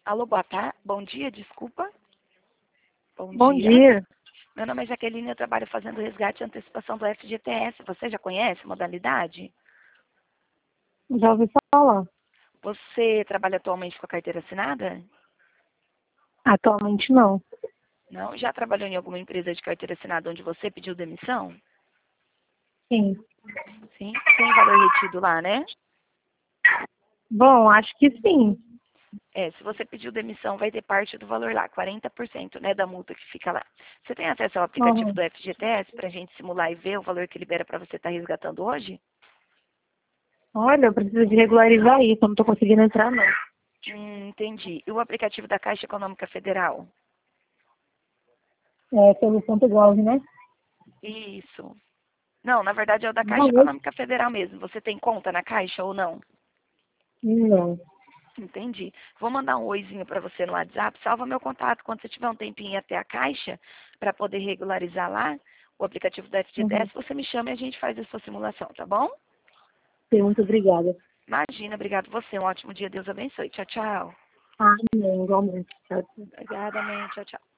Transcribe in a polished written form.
Alô, boa tarde. Bom dia, desculpa. Bom dia. Meu nome é Jaqueline, eu trabalho fazendo resgate e antecipação do FGTS. Você já conhece a modalidade? Já ouvi falar. Você trabalha atualmente com a carteira assinada? Atualmente não. Não? Já trabalhou em alguma empresa de carteira assinada onde você pediu demissão? Sim. Sim. Tem valor retido lá, né? Bom, acho que sim. Se você pediu demissão, vai ter parte do valor lá, 40%, né, da multa que fica lá. Você tem acesso ao aplicativo Uhum. do FGTS para a gente simular e ver o valor que libera para você estar resgatando hoje? Olha, eu preciso de regularizar isso, eu não estou conseguindo entrar, não. Entendi. E o aplicativo da Caixa Econômica Federal? É pelo ponto Gov, né? Isso. Não, na verdade é o da Não, Caixa Econômica Federal mesmo. Você tem conta na Caixa ou não? não. Entendi. Vou mandar um oizinho para você no WhatsApp. Salva meu contato quando você tiver um tempinho até a Caixa para poder regularizar lá o aplicativo do Uhum. FGTS. Você me chama e a gente faz a sua simulação, tá bom? Sim, muito obrigada. Imagina, obrigado você. Um ótimo dia. Deus abençoe. Tchau, tchau. Ah, não, igualmente. Tchau, tchau. Obrigada, amém. Tchau, tchau.